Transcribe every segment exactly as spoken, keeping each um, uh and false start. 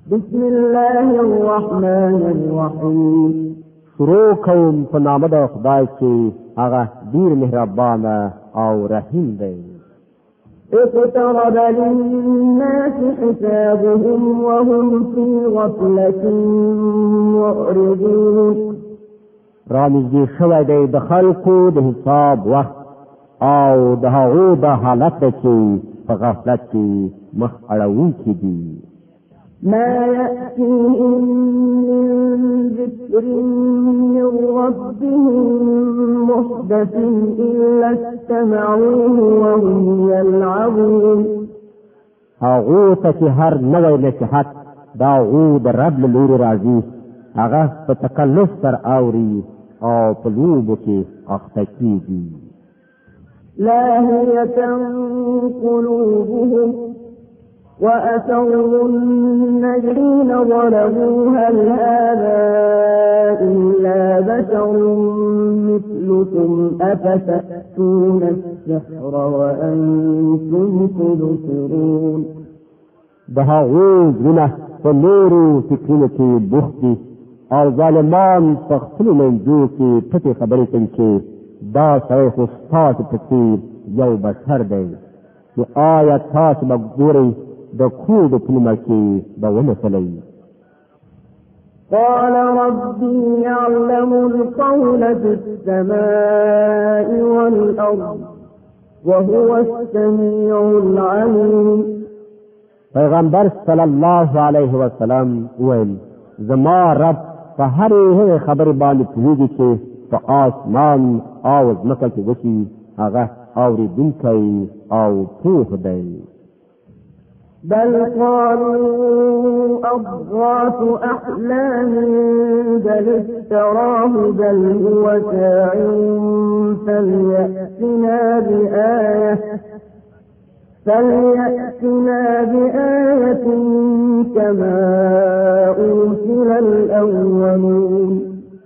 بسم الله الرحمن الرحیم. شروع کوم په نام د خدای چې هغه ډیر مهربان او رحیم دی. اقترب للناس حسابهم وهم في غفلة معرضون. رانږدې شوی دی د خلکو د حساب وخت او د هغو د حالت چې په غفلت کې مخ اړوونکي دي. ما يأتيهم من ذكر من ربهم محدث إلا استمعوه وهم يلعبون. هغو ته چې هر نوی نصیحت د هغو د رب له لورې راځي هغه په تکلف سره اوري او په لوبو کې اخته کېږي. لاهية قلوبهم وأسروا الذين ظلموا هل هذا إلا بشر مثلكم أفتأتون السحر وأنتم تبصرون. د هغو زړونه په نورو فکرونو کې بوخت دي او ظالمان په خپلو منځو کې پټې خبرې کوي چې دا سړی خو ستاسو په څېر یو بشر دی. نو آیا تاسو به ګورئ د کور په نیمه کې به ونښلئ. قال ربي يعلم القول في السماء والأرض وهو السميع العليم. پیغمبر صلی الله علیه وسلم ویل زما رب په هرې هغې خبرې باندې پوهېږي چې په آسمان او ځمکه کې وشي هغه اورېدونکی او پوه دی. بل قالوا أضغاث أحلام بل افتراه بل هو شاعر فليأتنا بآية فليأتنا بآية كما أرسل الأولون.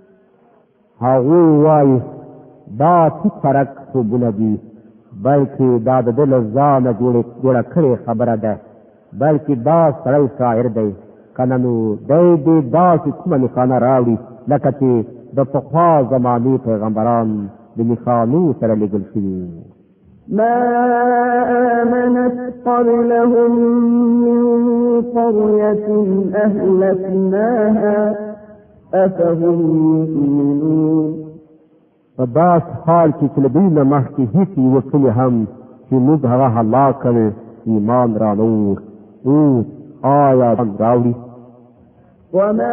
هغوی وایي دا تفرق خوبونه دي بلکې دا د ده له ځانه جوړه کړې خبره ده بلکې دا سړی شاعر دی که نه نو دی دې داسې کومه نښانه راوړي لکه چې د پخوا زمانې پیغمبران د نښانو سره لېږل شوي. ما آمنت قبلهم من قرية أهلكناها أفهم يؤمنون. په داس حال کې چې له دوی نه مخکې هېڅ یوه کلي هم چې موږ هغه هلاک کړې ایمان را نه وړ اوس آیا راوړي. وما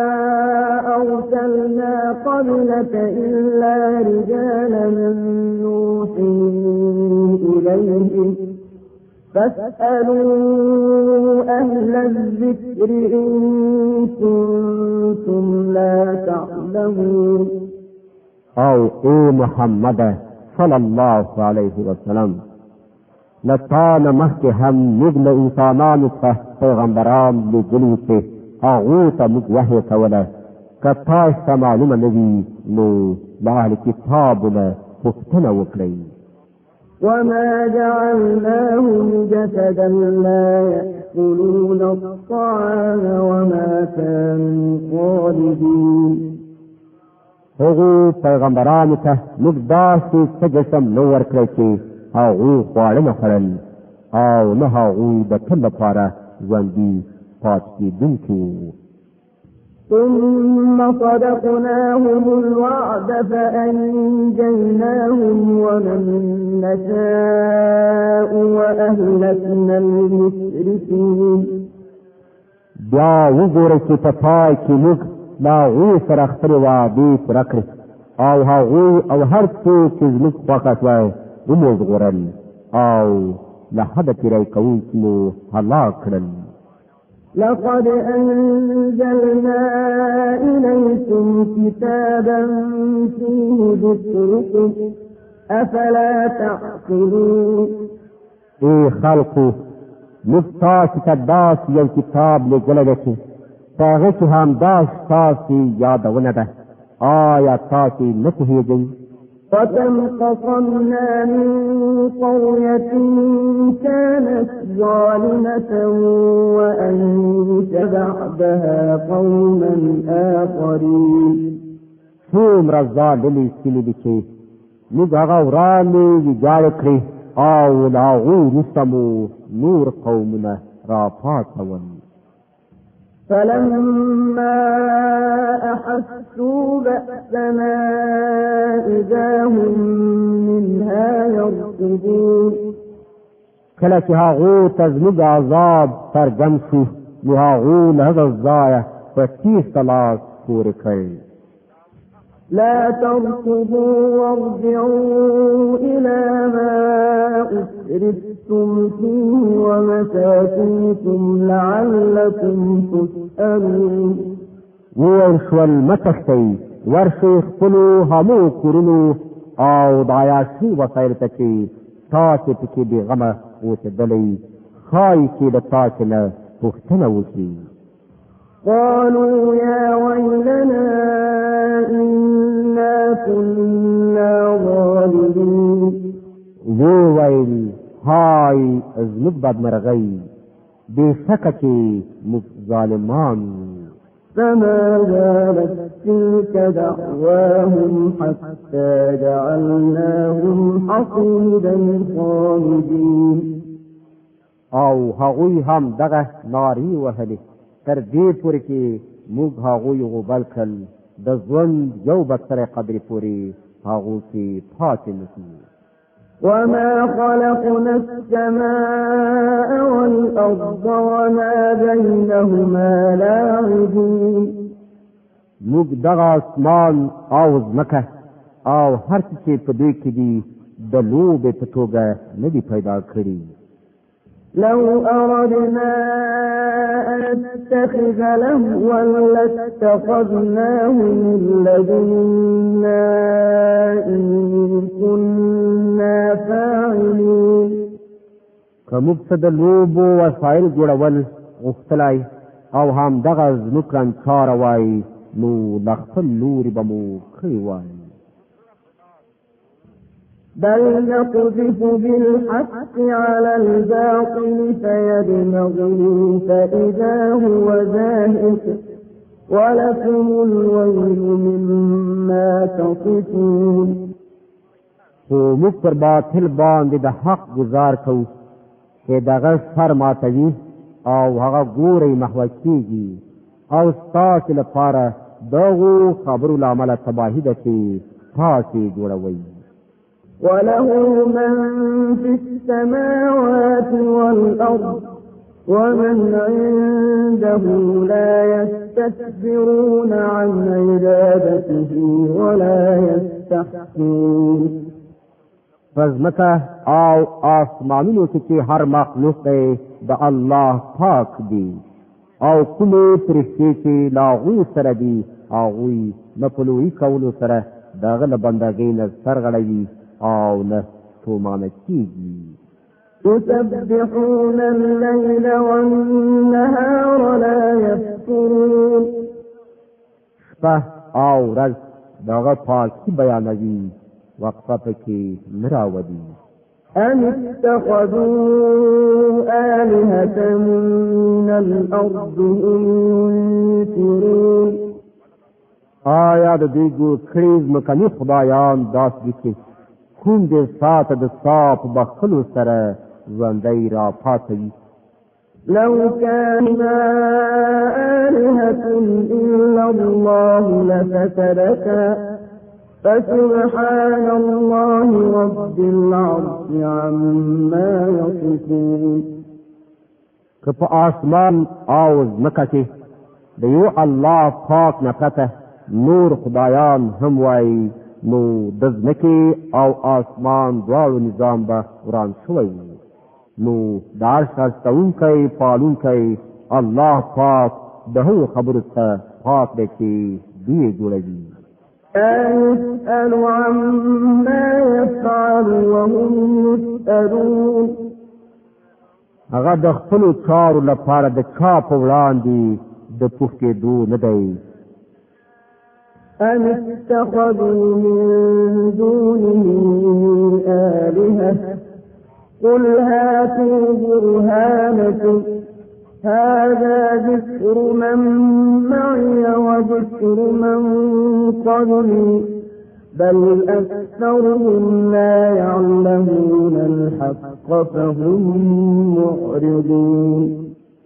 أرسلنا قبلك إلا رجالا نوحي إليهم فاسألوا أهل الذكر إن كنتم لا تعلمون. او اے محمد صلی الله علیه وسلم لتانا مخکې هم موږ له انسانانو څخه پیغمبران لېږلي چې هغو ته موږ وحی کوله. که تاسو ته معلومه نه وي نو له اهل کتابو نه پوښتنه وکړئ. وما جعلناهم جسدا لا يأكلون الطعام وما كانوا خالدين. هغو پیغمبرانو ته موږ داسې څه جسم نه ورکړی چې هغوی خواړه نه خوړل او نه هغوی د تل لپاره ژوندي پاتې کېدونکي وو. ثم صدقناهم الوعد فأنجيناهم ومن نشاء وأهلكنا المسرفين. بیا وګورئ چې په پای کې موږ له هغوی سره خپلې وعدې پوره کړې او هغوی او هر څوک چې زموږ خوښه شوی ومو ژغورل او له حده تېری کوونکي مو هلاک کړل. لقد أنزلنا إليكم كتابا فيه ذكركم أفلا تعقلون. ای خلقو موږ تاسو ته داسې یو کتاب لېږلی دی چې په هغې کې همدا ستاسې یادونه ده. آیا تاسې نه پوهېږئ؟ وكم قصمنا من قرية كانت ظالمة وأنت بعدها قوما آخرين څومره ظالمې سیمې دي چې موږ هغه ورانې ویجاړې کړې او له هغو وروسته مو نور قومونه راپاڅول. فلما أحسوا بأسنا إذا هم منها يركضون کله چې هغو ته زموږ عذاب څرګند شو نو هغو له هغه ځایه په تیز لاس پورې کړ. لا تركضوا وارجعوا إلى ما أسرفتم فيه ومساكنكم لعلكم تسألون وویل شول مه تښتئ ورشئ خپلو همو کورونو او د عیاشي وسایلو ته چې تاسې پکې بېغمه اوسېدلی ښایي چې د تاسې نه پوښتنه وشي. قالوا يا ويلنا إنا كنا ظالمين وویل هاي زموږ بدمرغۍ بېشکه چې موږ ظالمان. فما زالت تلك دعواهم حتى جعلناهم حصيدا خامدين او هغوی هم دغه نارې وهلې تر دې پورې چې موږ هغوی غوبل کړل د ژوند یو بدترې قدرې پورې هغو کې پاتې نشو. وما خلقنا السماء والأرض وما بينهما لاعبين موږ دغه اسمان او ځمکه او هر څه چې په دوی کې دي د لوبې په توګه نه دي پیدا کړي. لو أردنا أن نتخذ لهوا لاتخذناه من لدنا إن كنا فاعلين که موږ څه د لوبو وسایل جوړول غوښتلی او هم دغه زموږ کړنچاره وای نو له خپل لوري به مو کړی وای. بل نقذف بالحق على الباطل فيدمغه فإذا هو زاهق ولكم الويل مما تصفون. خو موږ پر باطل باندې د حق گزار کوو چې دغه سر ماتوي او هغه ګورئ محوه کېږي او ستاسې لپاره دغو خبرو له امله تباهي ده چې تاسې جوړوئ. وله من في السماوات والأرض ومن عنده لا يستكبرون عن عبادته ولا يستحسنون. فزمکه او آسمانونو کې چې هر مخلوق دی د الله پاک دی او کومې فرښتې چې له هغوی سره دي هغوی نه پلوي کولو سره د هغه له بندګۍ نه سرغړوي او نه ستومانه کېږي. يسبحون الليل والنهار لا يفترون. شپه او ورځ د هغه پاکي بیانوي وقفه پکې نه راولي. أم اتخذوا آلهة من الأرض هم ينشرون. آیا د دوی ګور کړي ځمکني خدایان داسې دي چې کوم دې ساته د صاف بخلو سره ژوندی را پاتوي. لو كان آلهة إلا الله لفسدتا فسبحان الله رب العرش عما يصفون. که په آسمان او ځمکه کې د یو الله پاک نه پرته نور خدایان هم وایي نو د ځمکې او آسمان دواړو نظام به وران شوی و. نو د عرش هستونکی پالونکی الله پاک د هغو خبرو څخه پاک دی چې دوی جوړوي. لا يسأل عما يفعل وهم يسألون. هغه د خپلو چارو لپاره د چا په وړاندې د پوښتېدو نه دی. أم اتخذوا من دونه آلهة قل هاتوا برهانكم هذا ذكر من معي وذكر من قبلي بل أكثرهم لا يعلمون الحق فهم معرضون.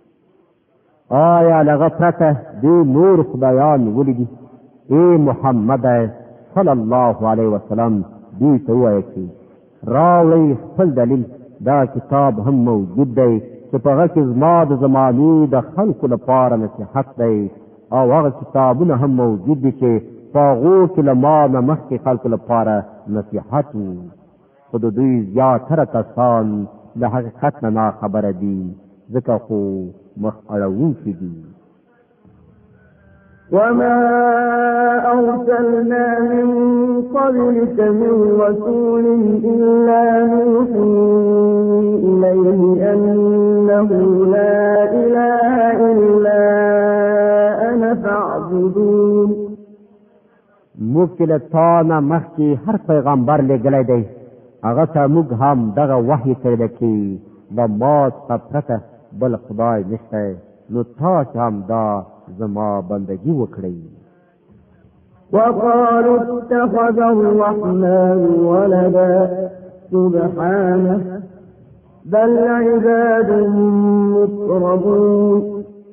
آیا لغه پرته دی نور خدایان ولیدي؟ اے محمد صلی الله علیه وسلم دی ته وایي چې راوړئ خپل دلیل، دا کتاب هم موجود دی چې په هغه کې زما د زمانې د خلکو لپاره نصیحت دی، او هغه کتابونه هم موجود دي چې په هغو کې له ما نه مخکې خلکو لپاره نصیحت و، خو د دوی زیاتره کسان د حقیقت نه ناخبره دي، ځکه خو مخ اړوونکي دي. وما أرسلنا من قبلك من رسول إلا نوحي إليه أنه لا إله إلا أنا فاعبدون. موږ چې له تا نه مخکې هر پیغمبر لېږلی دی، هغه ته موږ هم دغه وحی کړی چې د ما څخه پرته بل خدای نشته، نو تاسو هم دا زما بندگی وکړئ. وقالوا اتخذ الرحمن ولدا سبحانه بل عباد مكرمون.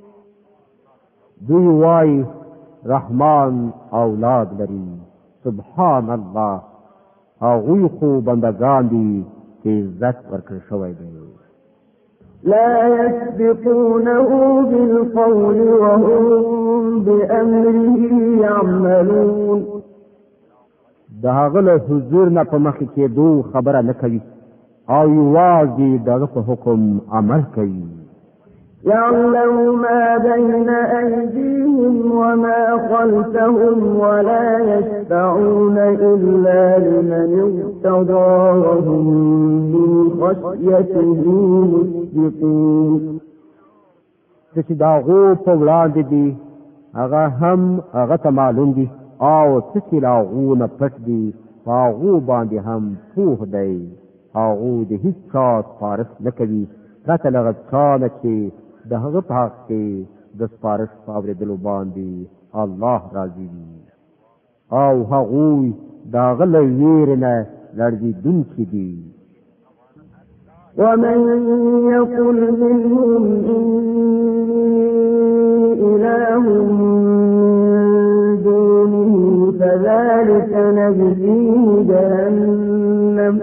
دوی وایي رحمان اولاد لري، سبحان الله، هغوی خو بندگان دي چې عزت ورکړل شوی دی. لا يسبقونه بالقول وهم بأمره يعملون. د هغه له حضور نه په مخکې کېدو خبره نه کوي او یوازې دغه په حکم عمل کوي. يعلم ما بين أيديهم وما خلفهم ولا يشفعون إلا لمن ارتضى وهم من خشيته مشفقون. چې دا غو په وړاندې دي هغه هم هغه ته معلوم دي، او چې لا غو نه پټ دي هغه باندې هم پوه دی، هغه د هیڅ چا فارس نه کوي پرته له هغه چې د هغه په حق کې د سپارښت په اورېدلو باندې الله راضي وي، او هغوی د هغه له ویرې نه لړزېدونکي دي. ومن يقل منهم إني إله من دونه فذلك نجزيه جهنم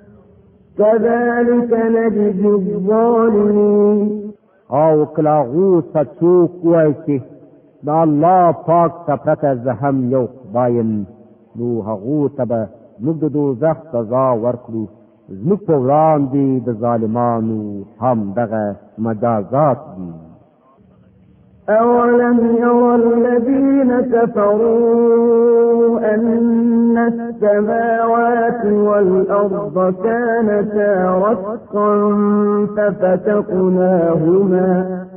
كذلك نجزي الظالمين. او کلاغو څوک وایي چې دا الله پاک ته پرته زه هم یو خدایم، نو هغو ته به موږ د دوزخ سزا ورکړو، زموږ په وړاندې د ظالمانو هم دغه مجازات دي. أولم يرى الذين كفروا أن السماوات والأرض كانتا رتقا ففتقناهما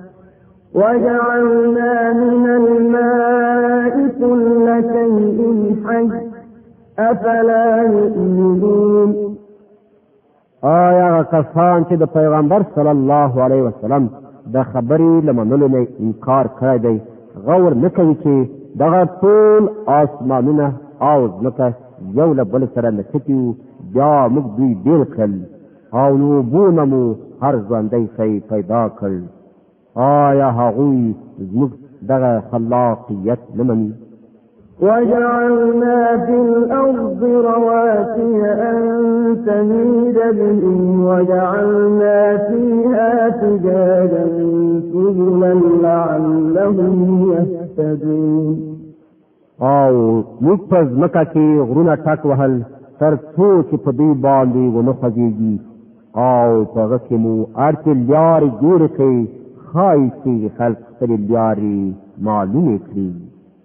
وجعلنا من الماء كل شيء حي أفلا يؤمنون. آیا کسان چې د پیغمبر صلی الله علیه وسلم د خبرې لمنلو نه انکار کړی دی، غور نه کوي چې دغه ټول آسمانونه او ځمکه یو له بل سره نښتي وو، بیا موږ دوی بېل کړل او اوبونه مو هر ژوندی شی پیدا کړ. آیا هغوی زموږ دغه خلاقیت نه مني؟ وجعلنا في الأرض رواسي أن تميد بهم وجعلنا فيها فجاجا سبلا لعلهم يهتدون. او موږ په ځمکه کې غرونه ټک وهل تر څو چې په دوی باندې ونه خوځېږي، او په هغه کې مو هرڅه لارې جوړې کړې ښایي چې خلک خپلې لارې معلومې کړي.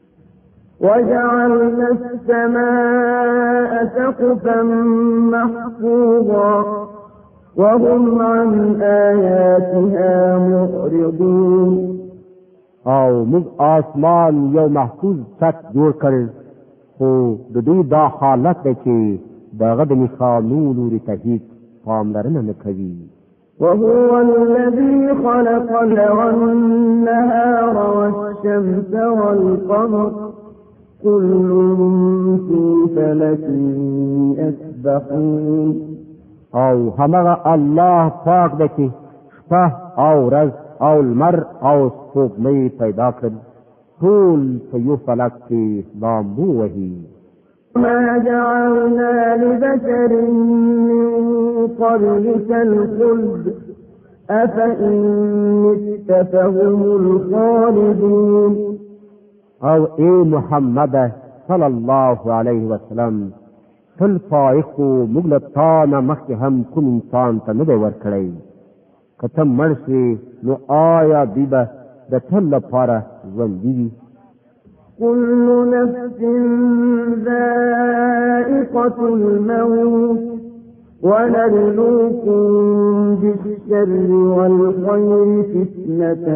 وجعلنا السماء سقفا محفوظا وهم عن آياتها معرضون. او موږ آسمان یو محفوظ سقف جوړ کړ خو د دوی دا حالت دی چې دغه د نښانو لوري ته هیڅ پاملرنه نه کوي. وهو الذي خلق النهار والشمس والقمر كل في فلك يسبحون. او همغه الله پاک دی چې شپه او ورځ او لمر او سپوږمۍ پیدا کړل، ټول په یو فلک کې لامبو وهي. ما جعلنا لبشر من قبلك الخلد أفإن مت فهم الخالدون. او اے محمد صلی الله علیه وسلم تل فائقو مغلطانا مخی هم کن انسان تا نده ورکڑی کتم مرشی نو آیا دیبا دا تل پارا زندی. كل نفس ذائقة الموت ونبلوكم بالشر والخير فتنة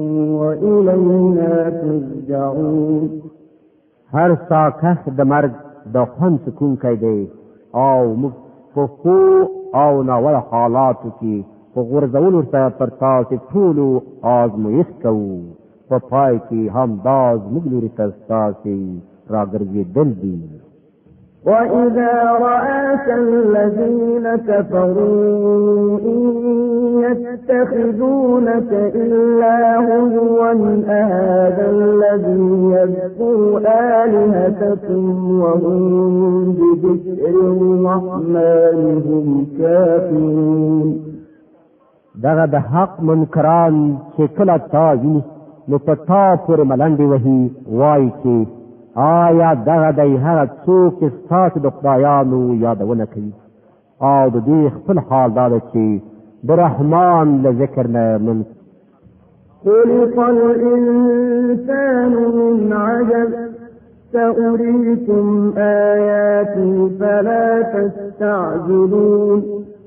وإلينا ترجعون. هر ساکه د مرگ د خوند سکون کوي دی او موږ په خو او ناول حالاتو کې په غورځولو سره پر تاسو ټولو آزمایښت کوو، په پای کې هم دا زموږ لوري ته ستاسې راګرځېدل دي. وَإِذَا رَآكَ الَّذِينَ كَفَرُوا إِن يَتَّخِذُونَكَ إِلَّا هُزُوًا أَهَٰذَا الَّذِي يَذْكُرُ آلِهَتَكُمْ وَهُم بِذِكْرِ الرَّحْمَٰنِ هُمْ كَافِرُونَ. دغه د حق منکران چې کله تا ویني نو په تا پورې ملنډې وهي، وایي چې آیا دغه دی هغه څوک چې ستاسو د خدایانو یادونه کوي، او د دوی خپل حال دا ده چې د رحمان له ذکر نه من. خلق الإنسان من عجل سأريكم آياتي فلا تستعجلون.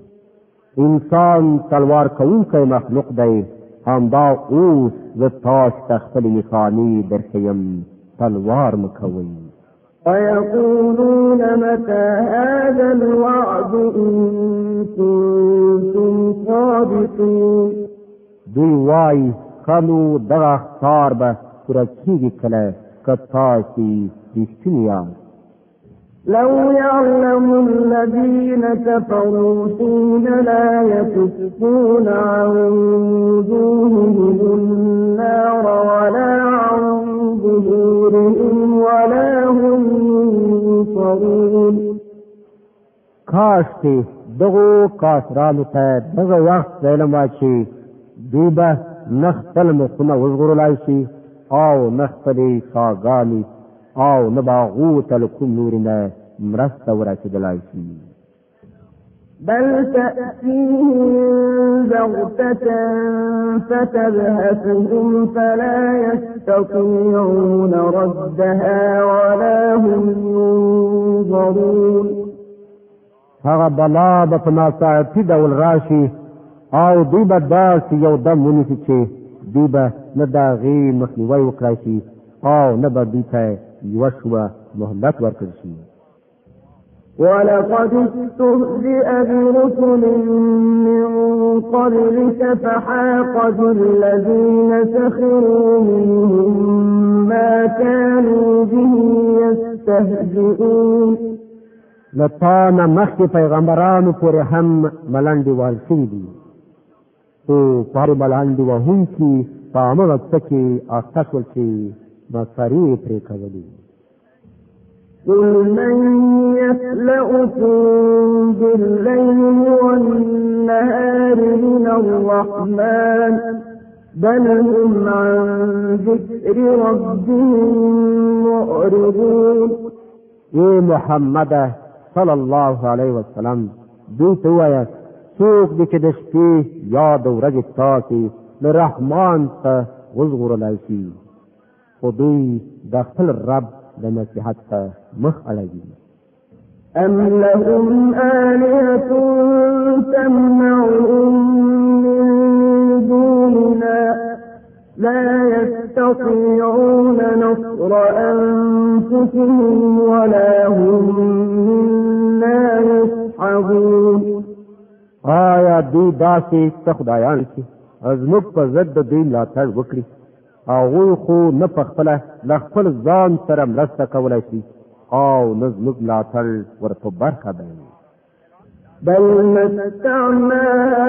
انسان تلوار کوونکی مخلوق دی، همدا اوس زه تاسو ته خپلې نښانې درښیم، تلوار مکوي. ويقولون متى هذا الوعد إن كنتم صادقين. دوی وایي کلو دغه اخطار به پوره کېږي کله که تاسې رښتیني یاست. لو يعلم الذين كفروا حين لا يكفون عن وجوههم النار ولا عن ظهورهم ولا هم ينصرون. کاش چې دغو کافرانو ته دغه وخت علم وای چې دوی به نه خپل مخونه وژغورلی شي او نه خپلې شاګانې او نه به هغو ته له کوم لوري نه مرسته ورسېدلی شي. بل تأتيهم بغتة فتبهتهم فلا يستطيعون ردها ولا هم ينظرون. هغه بلا به په ناڅاپي ډول راشي او دوی به داسې یو دم ونیسي چې دوی به نه د هغې مخنیوی وکړی شي او نه به دوی ته یوه شوه مهلت ورکړل شي. ولقد استهزئ برسل من قبلك فحاق بالذين سخروا منهم ما كانوا به يستهزئون. لطانا مخي پیغمبرانو پورې هم ملنډې وهل شوي دي، خو پارې ملنډې وهونکي په همغه څه کې اخته شول چې مسخرې یې پرې کولې. قل من يخلقكم بالليل والنهار من الرحمن بل هم عن ذكر ربهم معرضون. اے محمد صلی الله علیه وسلم دوی ته ووایه څوک دی چې د شپې یا د ورځې تاسې له رحمان څخه وژغورلی شي، خو دوی د خپل رب د نصیحت ته مخ اړوي. أم لهم آلهة تمنعهم من دوننا لا يستطيعون نصر أنفسهم ولا هم منا يصحبون. آیا دوی داسې څه خدایان چې زموږ په ضد د دوی ملاتړ وکړي، هغوی خو نه په خپله له خپل ځان سره مرسته کولی شي او نه زموږ ملاتړ ورته برخه ده. بل متعنا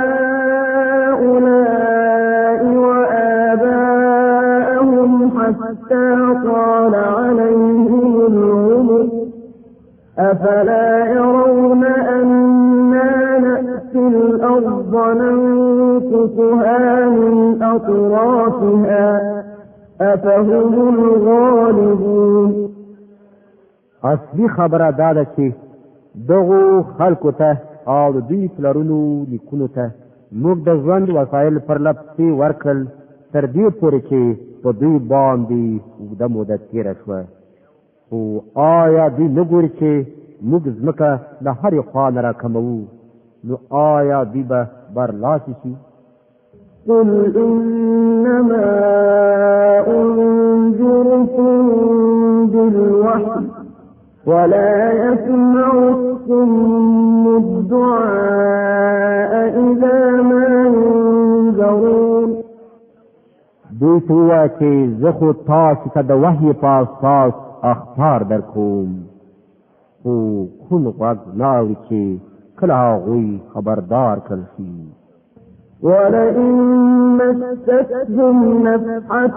هؤلاء وآباءهم حتى طال عليهم العمر أفلا يرون أنا نأتي الأرض ننقصها من أطرافها أفهم الغالبون. اصلي خبره دا ده چې دغو خلکو ته او د دوی پلرونو لیکونو ته موږ د ژوند وسایل پر لپسې ورکړل تر دې پورې چې په دوی باندې اوږده موده تېره شوه. خو آیا دوی نه ګوري چې موږ ځمکه له هرې خوا نه راکموو، نو آیا دوی به برلاسي شي؟ قل إنما أنذركم بالوحي ولا يسمع الصم الدعاء إذا ما ينذرون. دوی ته ووایه چې زه خو تاسو ته د وحي په اساس اخبار در کوم، خو کوم غوږ نه اوري چې کله هغوی خبردار کړل شي. ولئن مستهم نفحة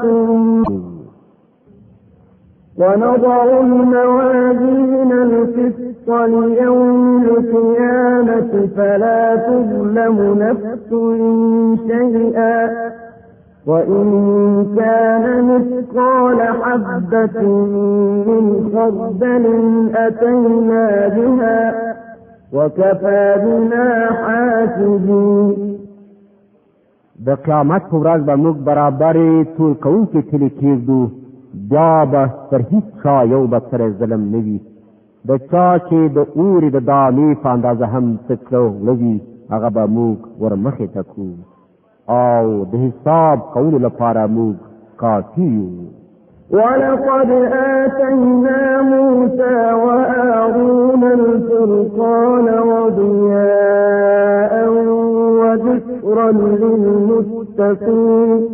ونضع الموازين القسط ليوم القيامة فلا تظلم نفس شيئا وإن كان مثقال حبة من خردل أتينا بها وكفى بنا حاسبين. د قیامت په ورځ به موږ برابرې ټول کوونکي تلې کېږدو، بیا به تر هېڅ چا یو به سره ظلم نه وي. د چا چې د اورې د دانې په اندازه هم څه کړه نه وي، هغه به موږ ورمخې ته کړو او د حساب کولو لپاره موږ کافي یو. ولقد آتينا موسى وهارون الفرقان وضياء وذكرا للمتقين.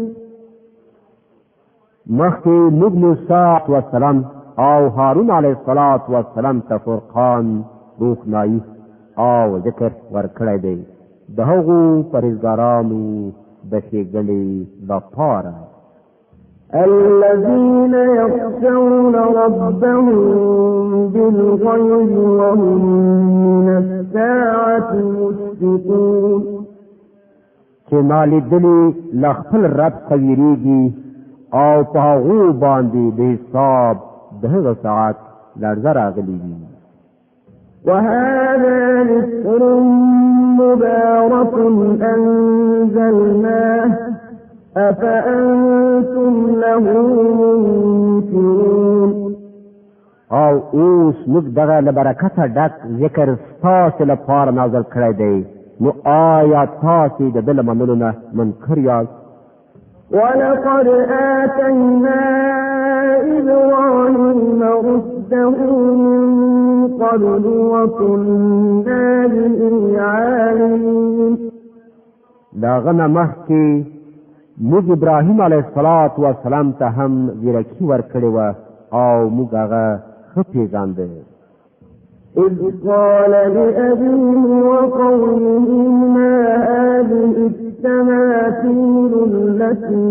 مخکې موږ موسی والسلام او هارون علیه السلام ته فرقان، روښنایي او ذکر ورکړی دی د هغو پرهیزګارانو د ښېګڼې لپاره. الذين يخشون ربهم بالغيب وهم من الساعة مشفقون. چې نالیدلي له خپل رب څخه ویریږي او په هغو باندې د حساب د هغه ساعت لړزه راغلي وي. وهذا ذكر مبارك أنزلناه أفأنتم له منكرون. او اوس موږ دغه له برکته ډک ذکر ستاسو لپاره نازل کړی دی، نو آیا تاسو د ده له منلو نه منکر یاست؟ ولقد آتينا إبراهيم رشده من قبل وكنا به عالمين. داغه نه مخکې موږ ابراهیم علیه السلام ته هم زیرکي ورکړې وه او موږ هغه ښه پېژانده. إذ قال لأبيه وقومه ما هذه التماثيل التي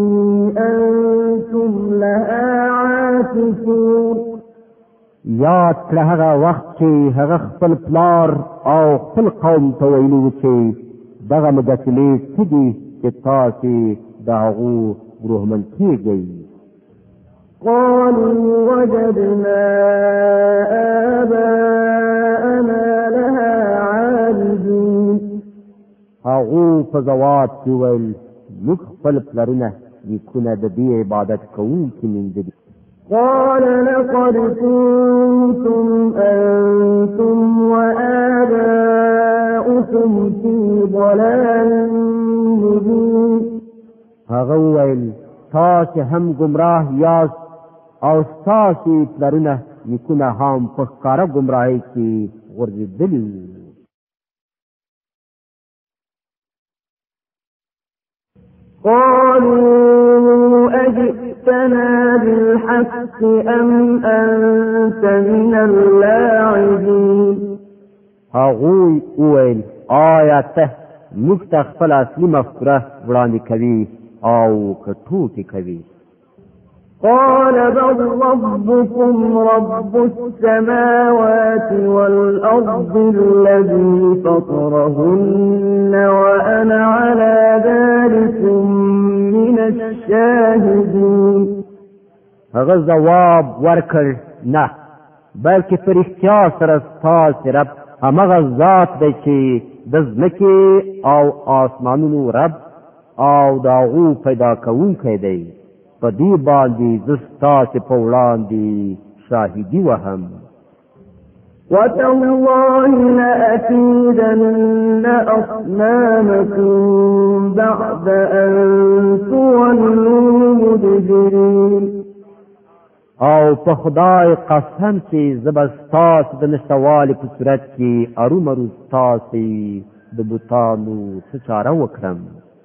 أنتم لها عاكفون. یاد کړه هغه وخت چې هغه خپل پلار او خپل قوم ته ویلي و چې دغه مجسمې څه دي چې تاسې د هغو بروهمن کېږئ. قالوا وجدنا آباءنا لها عابدين. هغو په ځواب کې ویل موږ خپل پلرونه نیکونه د دې عبادت کوونکي موندلي. قال لقد كنتم أنتم وآباؤكم في ضلال مبين. هغه ویل تاسې هم گمراه یاست او ستاسې پلرونه نیکونه هم په ښکاره گمراهۍ کې غورځېدلي. قالوا أجئتنا بالحق أم أنت من اللاعبين. هغوی وویل آیا ته موږ ته خپل اصلي مفکوره وړاندې کوي او که ټوکې کوي؟ قال بل ربكم رب السماوات والأرض الذي فطرهن وأنا على ذلك من الشاهدين. هغه جواب ورکړ نه بلکې په رښتیا سره ستاسې رب همغه ذات دی چې د ځمکې او آسمانونو رب او د هغو پیدا کوونکی دی. په دې باندې زه ستاسې په وړاندې شاهدي وهم. وتالله لأكيدن أصنامكم بعد أن تولوا مدبرين. او په خدای قسم چې زه به ستاسې د نشتوالي په صورت کې ارومرو ستاسې د بوتانو څه چاره وکړم.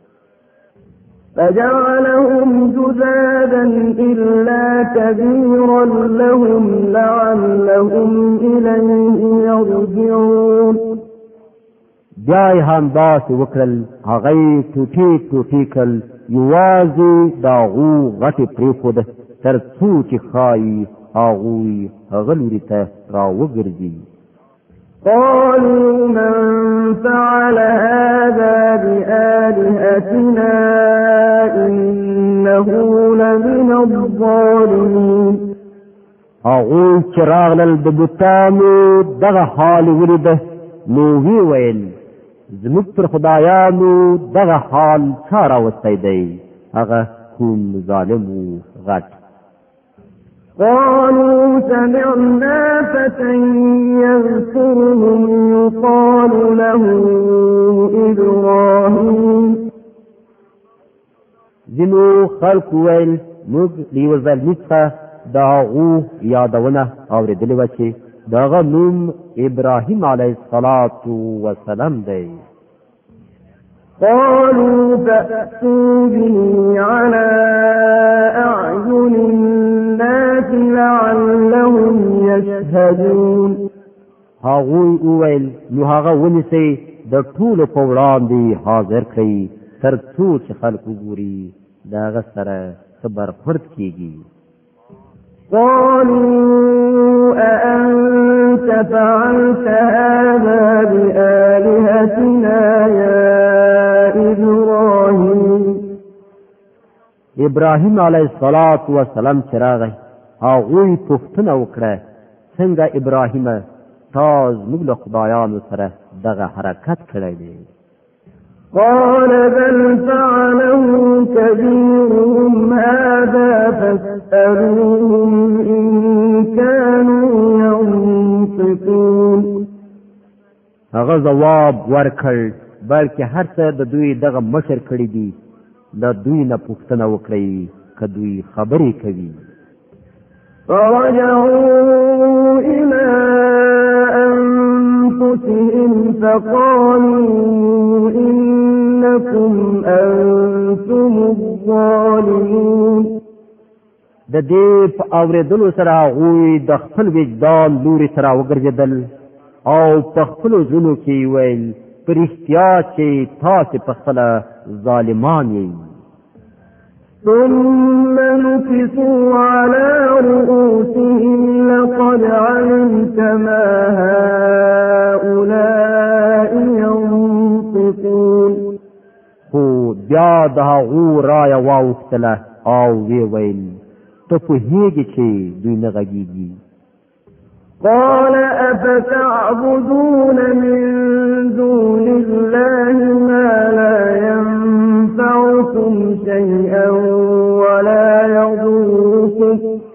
فجعلهم جذاذا إلا كبيرا لهم لعلهم إليه يرجعون. بیا یې هم داسې وکړل هغه یې ټوټې ټوټې کړل یوازې د هغو غټې پرېښوده تر څو چې ښایي هغوی هغه لوري ته راوګرځي. قالوا من فعل هذا بآلهتنا إنه لمن الظالمين. هغوی چې راغلل د بوتانو دغه حال ولیده نو وی ویل زموږ پر خدایانو دغه حال چا راوستی دی هغه کوم ظالم و غټ. قالوا سمعنا فتى يذكرهم يقال له إبراهيم. ځینو خلکو ویل موږ د یوه زلمي څخه د هغو یادونه اورېدلې وه چې د هغه نوم ابراهیم علیه الصلاة وسلام دی. قالوا فأتوا به على أعين الناس لعلهم يشهدون. هغوی وویل نو هغه ونیسئ د ټولو په وړاندې حاضر کړئ تر څو چې خلک وګوري د هغه سره څه برخورد کېږي. قالوا أأنت فعلت هذا بآلهتنا يا إبراهيم. ابراهیم علیه الصلاة والسلام چې راغی هغوی پوښتنه وکړه څنګه ابراهیمه تا زموږ له خدایانو سره دغه حرکت کړی دی؟ قال بل فعله كبيرهم هذا فاسألوهم إن كانوا ينطقون. هغه جواب ورکړ بلکې هر څه د دوی دغه مشر کړي دي د دوی نه پوښتنه وکړئ که دوی خبرې کوي. فرجعوا إلى أنفسهم فقالوا إنكم أنتم الظالمون. د دې په اورېدلو سره هغوی د خپل وجدان لوري سره وګرځېدل او په خپلو زړونو کې ویل په رښتیا چې تاسې په خپله ظالمان یئ. ثم نكسوا على رؤوسهم لقد علمت ما هؤلاء ينطقون. خو بیا د هغو رایه واوښتله او ویې ویل ته پوهېږې چې دوی نه غږېږي. قال أفتعبدون من دون الله ما لا ينفعكم شيئا ولا يضركم.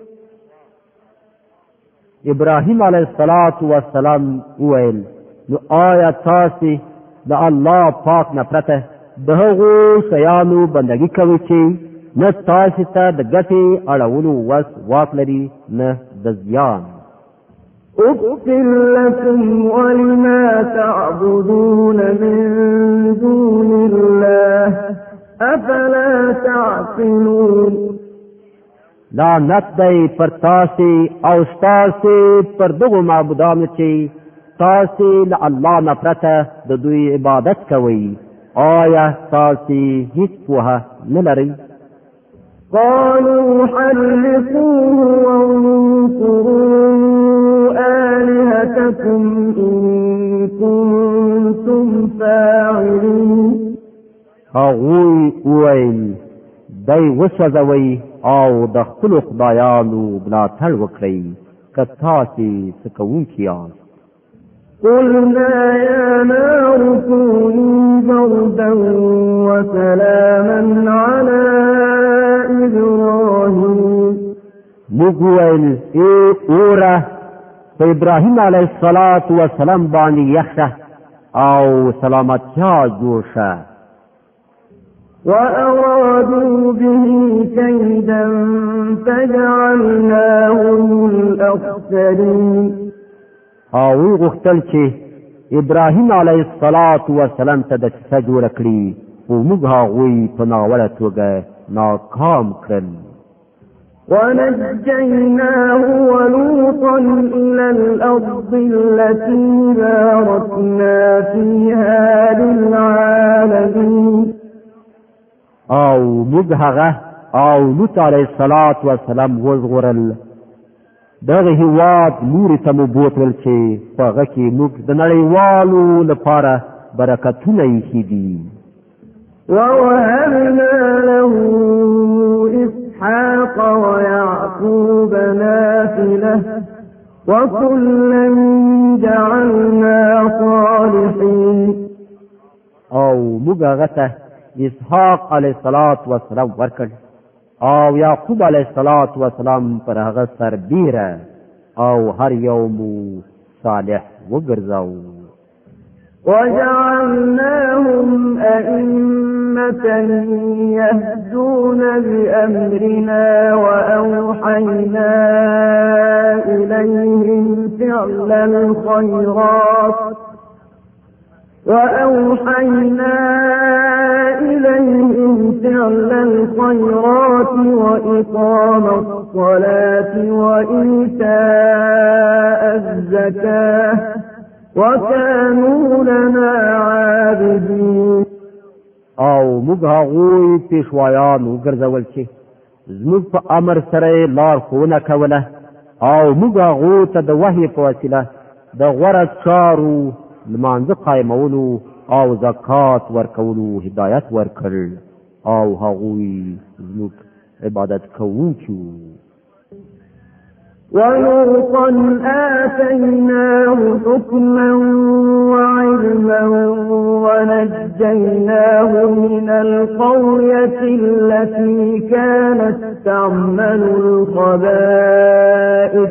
ابراهیم علیه الصلاة والسلام وویل نو آیا تاسې د الله پاک نه پرته د هغو شیانو بندګي کوئ چې نه تاسو ته د ګټې اړولو وس واک لري نه د زیان. أُفٍّ لكم ولما تعبدون من دون الله أفلا تعقلون. لعنت دی پر تاسې او ستاسې پر دغو معبودانو چې تاسې له الله نه پرته د دوی عبادت کوئ. آیا تاسې هیڅ پوهه نه لرئ؟ قالوا حرقوه وانصروا آلهتكم إن كنتم فاعلين. هغوی وویل دی وسوځوئ او د خپلو خدایانو ملاتړ وکړئ که تاسې څه کوونکي یاست. قلنا يا نار كوني بردا وسلاما على إبراهيم. موږ وویل ای اوره په ابراهیم علیه السلام باندې یخه او سلامتیا جوړ شه. وأرادوا به كيدا فجعلناهم الأخسرين. او غوښتل چې ابراهیم علیه السلام ته د کیسه جوړه کړي او موږ هغوی په ناوړه توګه ناکام کړل. ونجيناه ولوطا إلى الأرض التي باركنا فيها للعالمين. او موږ هغه او لوط علیه السلام وژغورل دغه هیواد نورې ته مو بوتلل چې په هغه کې موږ د نړیوالو لپاره برکتونه ایښي دي. ووهبنا له إسحاق ويعقوب نافلة وكلا جعلنا صالحين. او موږ هغه ته اسحاق علیه السلام ورکړ او یعقوب علیه السلام پر هغه سربیره او هر یو مو صالح وګرځاو. وجعلناهم أئمة يهدون بأمرنا وأوحينا إليهم فعل الخيرات وأوحينا إليهم فعل الخيرات وإقام الصلاة وإيتاء الزكاة وكانوا لنا عابدين. او موږ هغوی پیشوایان وګرځول چې زموږ په امر سره لار ښوونه کوله او موږ هغوی ته د وحی په وسیله د غوره چارو لمانځه قایمولو او زکات ورکولو هدایت ورکړل او هغوی زموږ عبادت کوونکي. ولوطا آتيناه حكما وعلما ونجيناه من القرية التي كانت تعمل الخبائث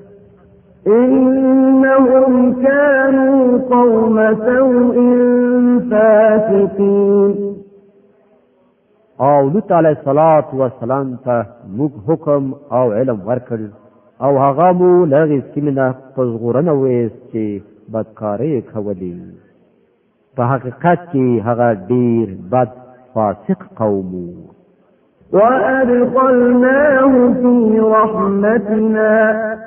إنهم كانوا قوم سوء فاسقين. او لوط علیه السلام ته موږ حکم او علم ورکړ او هغه مو لغې سیمې نه په ژغورنه ویست چې بدکارۍ کولې. په حقیقت کې هغه ډیر بد فاسق قوم. وأدخلناه في رحمتنا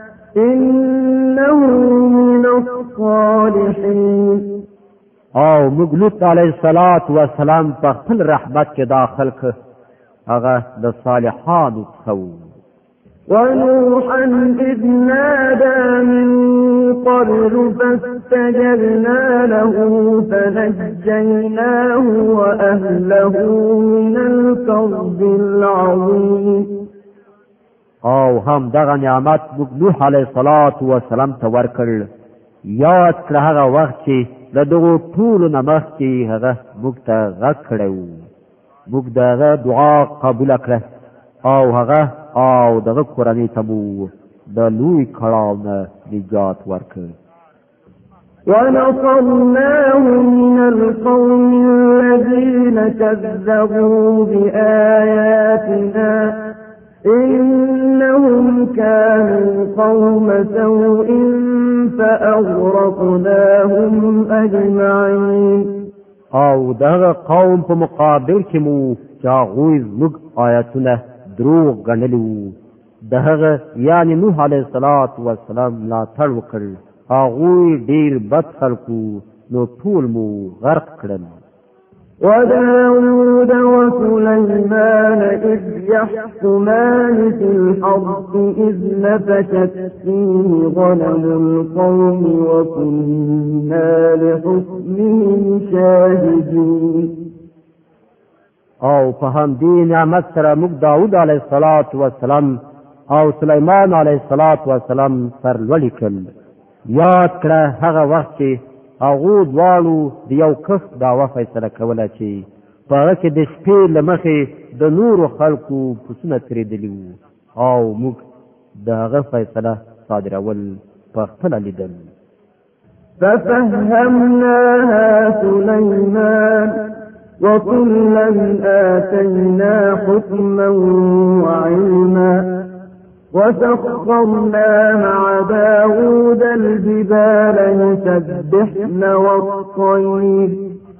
إنه من الصالحين. او موږ لوط علیه السلام په خپل رحمت کې داخل کړ هغه د صالحانو څخه. ونوحا إذ نادى من قبل فاستجبنا له فنجيناه وأهله من الكرب العظيم. او هم دغه نعمت موږ نوح علیه السلام ته ورکړ. یاد کړه هغه وخت چې د دغو ټولو نه مخکې هغه موږ ته غږ کړی و. موږ د هغه دعا قبوله کړه او هغه او دغه کورنۍ ته مو د لوی کړاو نه نجات ورکړ. ونصرناه من القوم الذين كذبوا بآياتنا إنهم كانوا قوم سوء فأغرقناهم أجمعين. او دغه قوم په مقابل کې مو چې هغوی زموږ آیاتونه دروغ ګڼلي وو دغه یعنی نوح علیه السلام ملاتړ وکړ هغوی ډېر بد خلکو نو ټول مو غرق کړل. وداود وسليمان إذ يحكمان في الحرث إذ نفشت فيه غنم القوم وكنا لحكمهم شاهدين. او په همدې نعمت سره موږ داود علیه السلام او سلیمان علیه السلام سرلوړي کړل. یاد کړه هغه وخت چې هغو دواړو د یو کس دعوه فیصله کوله چې په هغه کې د شپې له مخې د نورو خلکو پسونه ترېدلي وو او موږ د هغه فیصله صادرول په خپله لیدل. ففهمناها سليمان وكلا آتينا حكما وعلما وسخرنا مع داود الجبال يسبحن والطير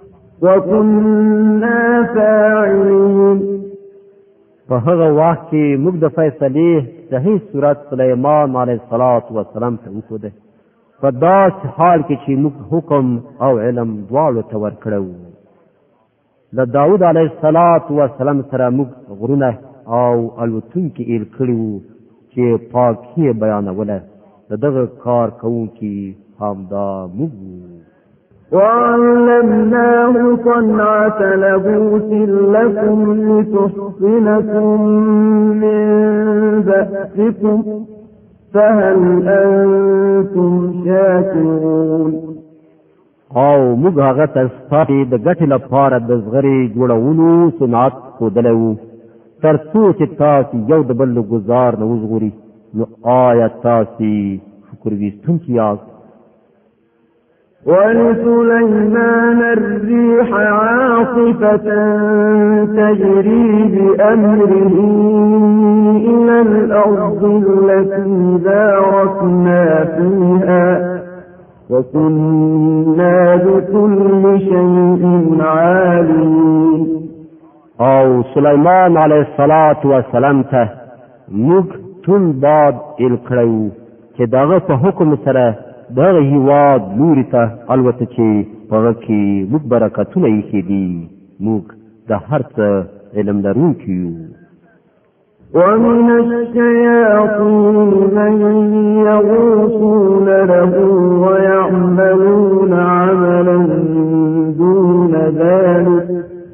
وكنا فاعلين. په هغه وخت کې موږ د فیصلې صحیح صورت سلیمان علیه السلام ته وښوده په داسې حال کې چې موږ حکم او علم دواړو ته ورکړو. د داود علیه السلام سره موږ غرونه او الوتونکي ایل کړي وو چې پاکي بیانوله د دغه کار کوونکي همدا موږ وو. وعلمناه صنعة لبوس لكم لتحصنكم من بأسكم فهل أنتم شاكرون. او موږ هغه ته ستاسې د ګټې لپاره د زغرې جوړولو صنعت ښودلی وو تر څو چې تاسې یو د بل له ګزار نه وژغوري. نو آیا تاسې شکر ویستونکي یاست؟ ولسليمان الريح عاصفة تجري بأمره إلى الأرض التي باركنا فيها وكنا بكل شيء عالمين. او سلیمان علیه السلام ته موږ ټول باد ایل کړی چې دغه په حکم سره دغه هیواد لوري ته الوته چې په هغه کې موږ برکتونه ایښي دي. موږ د هر څه علم لرونکي یو. ومن الشياطين من يغوصون له ويعملون عملا دون ذلك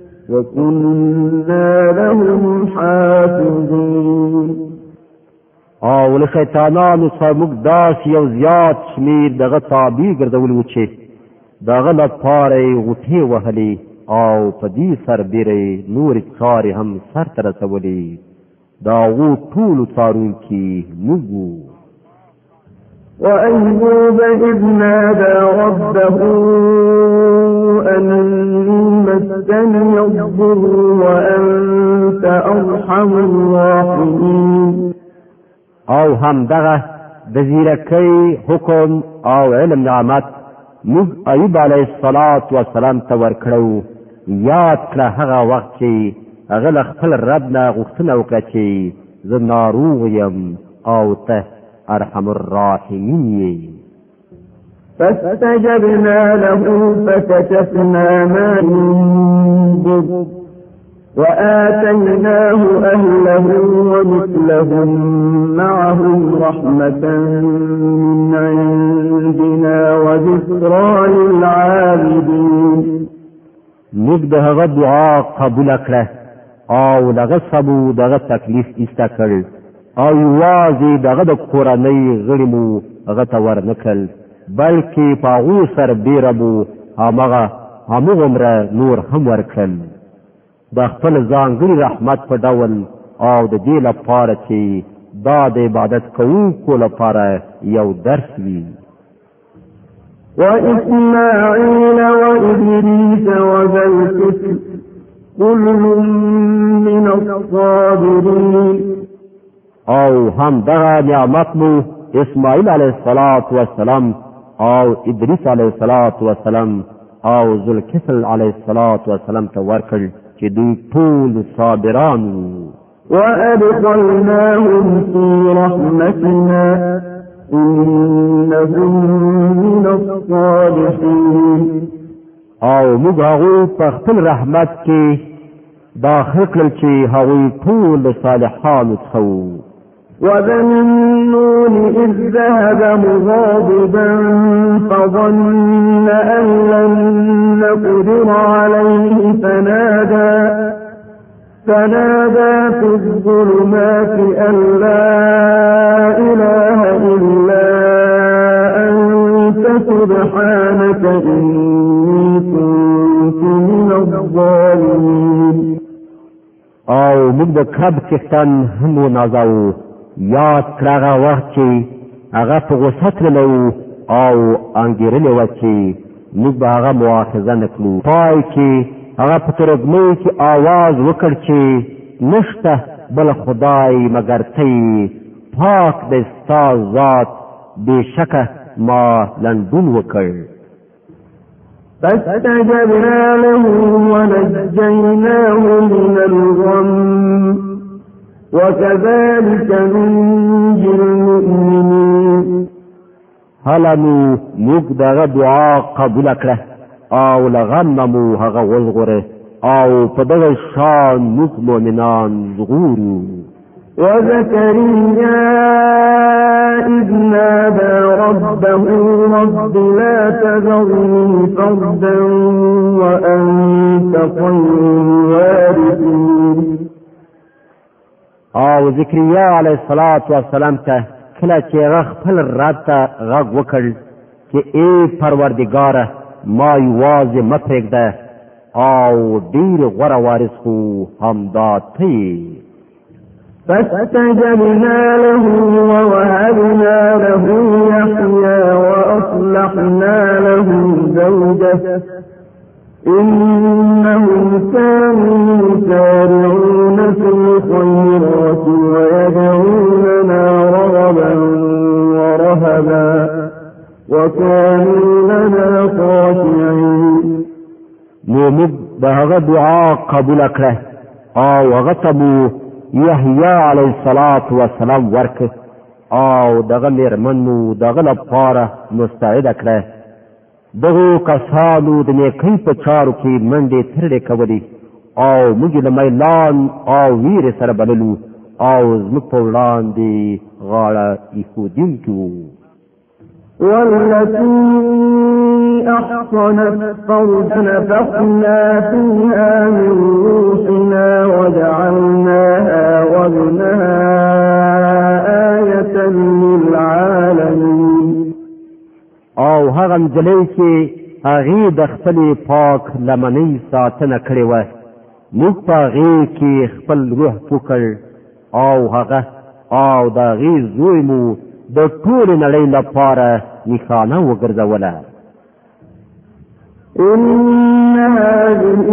وكنا لهم حافظين. او له شیطانانو څخه موږ داسې یو زیات شمېر دغه تابع ګرځولي وو چې دغه لپاره یې غوټې وهلې او په دې سربیره یې نورې چارې هم سرته رسولې. د هغو ټولو څارونکي موږ وو. وأيوب إذ نادى ربه أني مسني الضر وأنت أرحم الراحمين. او هم دغه د زیرکۍ حکم او علم نعمت موږ ایوب علیه السلام ته ورکړو. یاد کړه هغه وخت چې هغه له خپل رب نه غوښتنه وکړه چې زه ناروغ یم او ته ارحم الراحمین یې. فاستجبنا له فكشفنا ما من ضر وآتيناه أهله ومثلهم معهم رحمة من عندنا وذكرى للعابدين. موږ د هغه دعا قبول کړه او دغه سبو دغه تکلیف ایسته کړ او یوازې دغه د کورنۍ غړي مو هغه ته ورنکړل بلکې په هغو سربیره مو همغه همغومره نور هم ورکړل د خپل ځانګړي رحمت په ډول او د دې لپاره چې دا د عبادت کوونکو لپاره یو درس وي. وإسماعيل وإدريس وذا الكفل كل من الصابرين او هم دغه نعمت مو اسماعیل علیه السلام او ادریس علیه السلام او ذوالکفل علیه السلام ته ورکړ چې دوی ټول صابران وأدخلناهم في رحمتنا إنهم من الصالحين او موږ هغوی په خپل رحمت کې داخل کړل چې هغوی ټول صالحانو څخه وو. وذا النون إذ ذهب مغاضبا فظن أن لن نقدر عليه فنادى فنادى في الظلمات أن لا إله إلا أنت سبحانك إني كنت من الظالمين. او موږ د کب څښتن هم ونازاو یاد کړه هغه وخت چې هغه په غوسه تللی او انګېرلی وه چې موږ به هغه مؤاخذه نه کړو. پای کې هغه په ترږمۍ کې آواز وکړ چې نشته بل خدای مګر ته پاک د ستا ذات بېشکه ما لنډون وکړ. فاستجبنا له ونجيناه من الغم وكذلك ننجي المؤمنين. هله نو موږ دغه دعا قبوله کړه او له غم نه مو هغه وژغوره او په دغه شان موږ مؤمنان ژغورو. وزكريا إذ نادى ربه رب لا تذرني فردا وأنت خير الوارثين. او زکریا علیه السلام ته کله چې هغه خپل رب ته غږ وکړ چې ای پروردګاره ما یوازې مه پرېږده او ډېر غوره وارث خو همدا ته یې. فاستجبنا له ووهبنا له يحيى وأصلحنا له زوجه إنهم كانوا يسارعون في الخيرات ويدعوننا رغبا ورهبا وكانوا لنا خاشعين. نو موږ د هغه دعا قبوله کړه او هغه ته مو یحیی علیه السلام ورکړ او دغه مېرمن مو دغه لپاره مستعده کړه. دغو کسانو د نیکۍ په چارو کې منډې ترړې کولې او موږ له میلان او ویرې سره بللو او زموږ په وړاندې غاړه ایښودونکي وو. والتي أحصنت فرجا نفخنا فيها من روحنا وجعلناها وابنها آية للعالمين. او هغه نجلۍ چې هغې د خپلې پاک لمنۍ ساتنه کړې وه موږ په هغې کې خپل روح پوکړ او هغه او د هغې زوی مو د ټولې نړۍ لپاره نښانه وګرځوله. إن هذه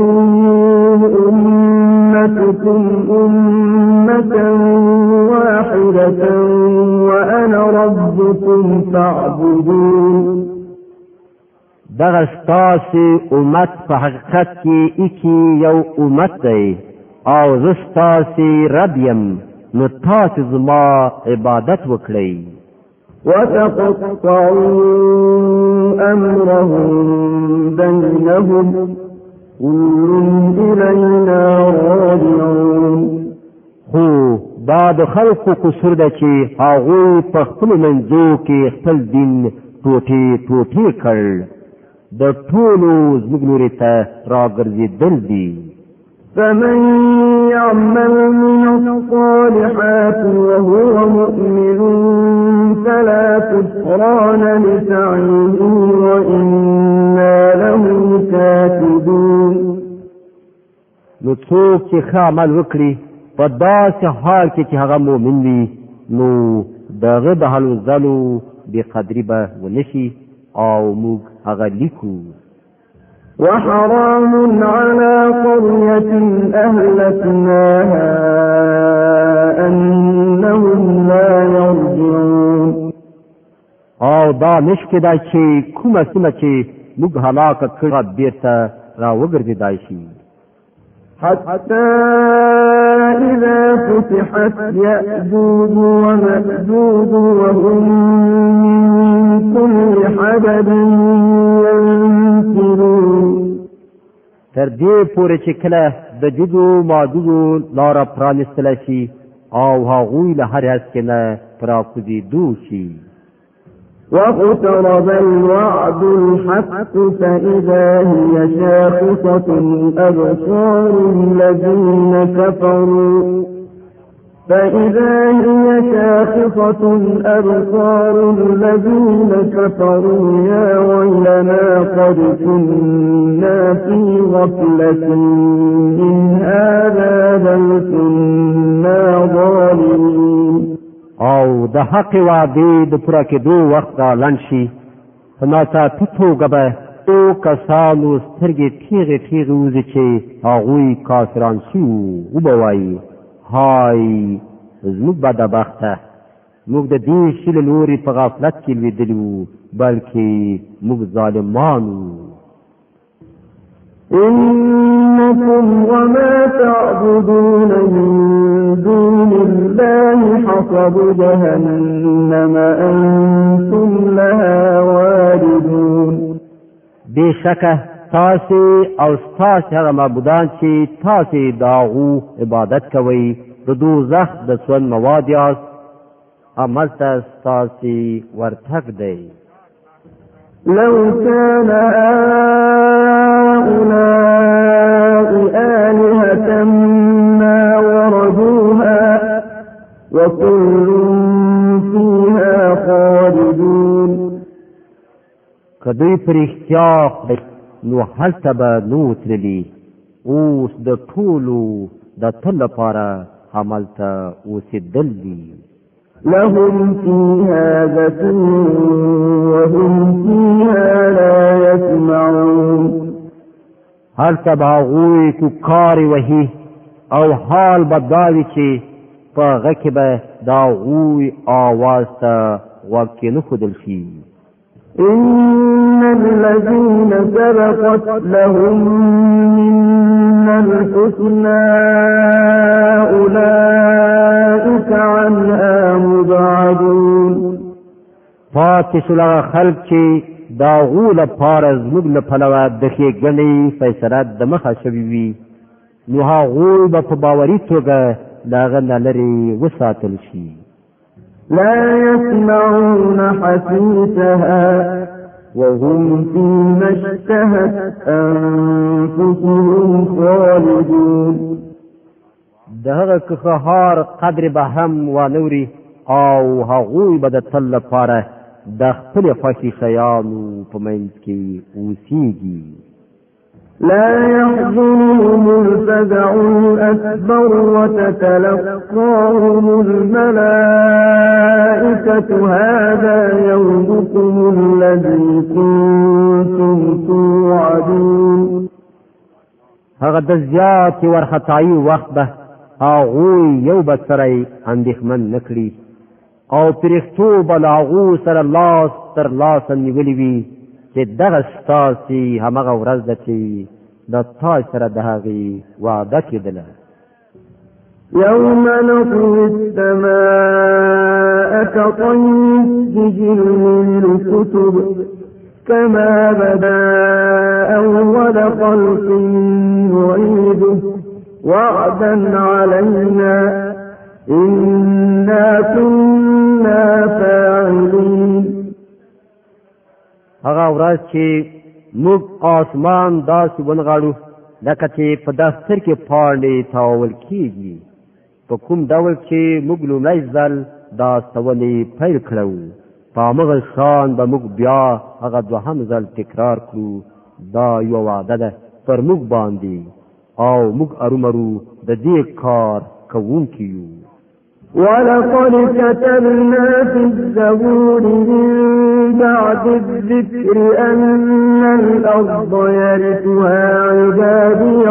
أمتكم أمة واحدة وأنا ربكم فاعبدون. دغه ستاسې امت په حقیقت کې ایکي یو امت دی او زه ستاسې رب یم نو تاسې زما عبادت وکړئ. وتقطعوا أمرهم بينهم كل إلينا راجعون. خو دا د خلقو قصور ده چې هغوی په خپلو منځو کې خپل دین ټوټې ټوټې کړ د ټولو زموږ لوري ته راګرځېدل دي. فمن يعمل من الصالحات وهو مؤمن فلا كفران لسعيه وإنا له كاتبون. نو څوک چې ښه عمل وکړي په داسې حال کې چې هغه مؤمن وي نو دغه د هلو ځلو بېقدري به ونشي او موږ هغه لیکو. وحرام على قرية أهلكناها أنهم دا نش کېدای چې کومه سیمه چې موږ هلاکه کړه بیرته را وګرځېدای شي. حتى إذا فتحت يأجوج ومأجوج وهم من كل حدب ينسلون. تر دې پورې چې کله د جوجو ماجوجو لاره پرانستلی شي او هغوی له هر هڅ کې نه پراکوزېدو شي. واقترب الوعد الحق فإذا هي شاخصة أبصار الذين كفروا فإذا هي شاخصة أبصار الذين كفروا يا ويلنا قد كنا في غفلة من هذا بل كنا ظالمين. او د حق وعدې د پوره کېدو وخت را لنډ شي په ناڅاپي توګه به څو کسانو سترګې تیغې تیغې وځي چې هغوی کافران شوي وبه وایي های زموږ بدبخته موږ د دې شي له لورې په غفلت کې لوېدلي وو بلکې موږ ظالمان وو. إنكم وما تعبدون من دون الله حصب جهنم أنتم لها واردون. بشکه تاسې او ستاسې هغه معبودان چې تاسې د هغو عبادت کوئ د دوزخ د سون مواد یاست هملته ستاسې ورتګ دی. لو كان هؤلاء آلهة ما وردوها وكل فيها خالدون. کدوی پر اختیار نو هلته به نو تللی اوس د ټولو د تل لپاره هملته اوسېدل دي. لهم فيها زفير وهم فيها لا يسمعون. هلته به هغوی کوکارې وهي او حال به دا وي چې په هغه کې به د هغوی آواز ته غوږ کېنښودل شي. إن الذين سبقت لهم منا الحسنى أولئك عنها مبعدون. پاتې شول هغه خلک چې د هغو لپاره زموږ له پلوه د ښېګڼې فیصله د مخه شوې وي نو هغوی به په باوري توګه د هغه نه لرې وساتل شي. لا يسمعون حسيسها وهم فيما اشتهت أنفسهم خالدون. د هغه کښهار قدر به هم وانوري او هغوی به د تل لپاره د خپلې خوښې شیانو په منځ کې اوسېږي. لا يحزنهم الفزع الأكبر وتتلقاهم الملائكة هذا يومكم الذي كنتم توعدون. هغه د زیاتې ورخطایي وخت به هغوی یو بل سره اندېښمن نه کړي او پرښتو به له هغو سره لاس تر لاسه نیولي وي چې دغه ستاسې همغه ورځ ده چې د تاسې سره د هغې وعده کېدله. يوم نطوي السماء كطي السجل للكتب كما بدا أول خلق نعيده وعدا علينا إنا كنا فاعلين. هغه ورځ چې موږ آسمان داسې ونغاړو لکه چې په دفتر کې پاڼې تاول کېږي په کوم ډول چې موږ لومړی ځل دا استونې پیل کړو په همغه شان به موږ بیا هغه دوهم ځل تکرار کړو. دا یوه وعده ده پر موږ باندې او موږ ارومرو د دې کار کوونکي یو. ولقد كتبنا في الزبور من بعد الذكر أن الأرض يرثها عبادي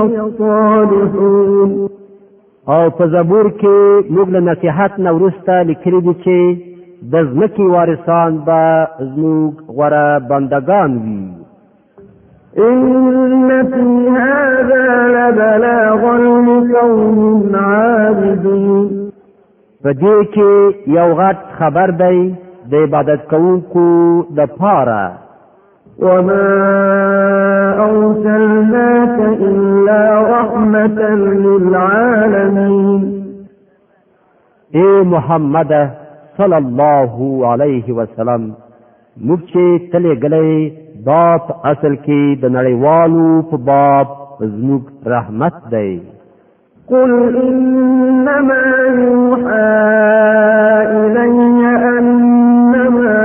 الصالحون. او په زبور کې موږ له نصیحت نه وروسته لیکلي دي چې د ځمکې وارثان به زموږ غوره بندگان وي. إن في هذا لبلاغا لقوم عابدين په دې کې یو غټ خبر دی د عبادت کوونکو د پاره. وما أرسلناك إلا رحمة للعالمين اے محمد صلی الله علیه وسلم موږ چې تلې غلې دا په اصل کې د نړیوالو په باب زموږ رحمت دی. قل إنما يوحى إلي أنما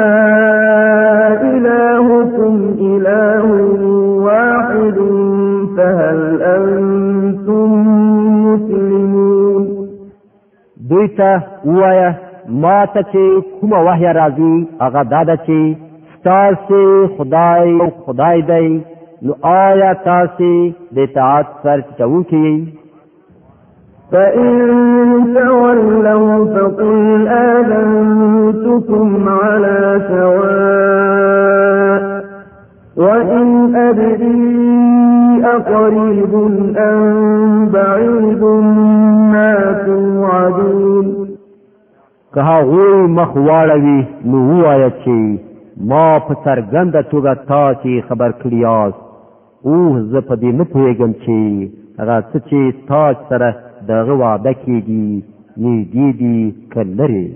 إلهكم إله واحد فهل أنتم مسلمون. دوی ته ووایه ما ته چې کومه وحی راځي هغه دا ده چې ستاسې خدای خدای دی، نو آیا تاسې د اطاعت سر چوونکي یئ؟ فإن تولوا فقل آذنتكم على سواء وإن أدري أقريب أم بعيد ما توعدون. که هغوی مخ واړوي نو ووایه چې ما په څرګنده توګه تاسې خبر کړي یاست، اوه زه په دې نه پوهېږم چې هغه څه چې تاسو سره د هغه وعده کېږي نږدې دي که لرې.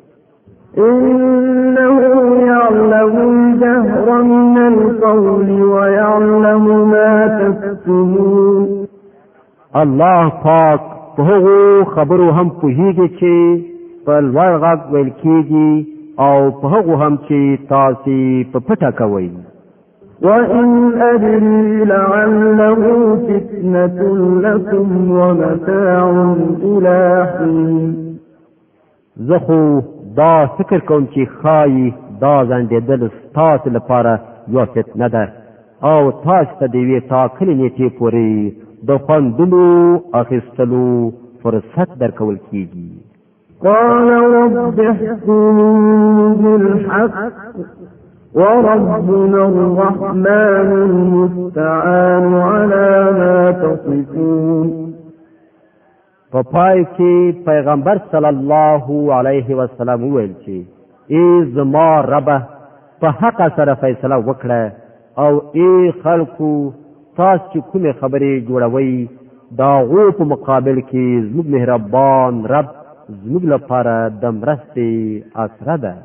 إنه يعلم الجهر من القول ويعلم ما تكتمون. الله پاک په هغو خبرو هم پوهېږي چې په لوړ غږ ویل کېږي او په هغو هم چې تاسې په پټه کوئ. وإن أدري لعله فتنة لكم ومتاع إلى حين. زه خو دا فکر کوم چې ښایي دا ځنډېدل ستاسو لپاره یوه فتنه ده او تاسو ته د یوې ټاکلې نیټې پورې د خوندونو اخیستلو فرصت درکول کېږي. قال رب احكم بالحق وربنا الرحمن المستعان على ما تصفون. په پای کې پیغمبر صلی الله علیه وسلم وویل چې ای زما ربه په حق سره فیصله وکړه او ای خلکو تاسو چې کومې خبرې جوړوي دا غو په مقابل کې زموږ مهربان رب زموږ لپاره د مرستې آسره ده.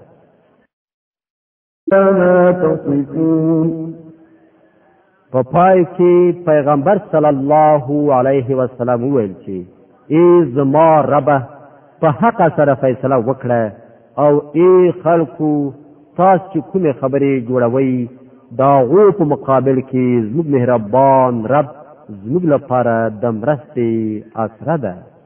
ما تصفون. په پای کې پیغمبر صلی الله علیه وسلم وویل چې ای زما ربه په حق سره فیصله وکړه او ای خلکو تاسو چې کومې خبرې جوړوي دا غو په مقابل کې زموږ مهربان رب زموږ لپاره د مرستې آسره ده.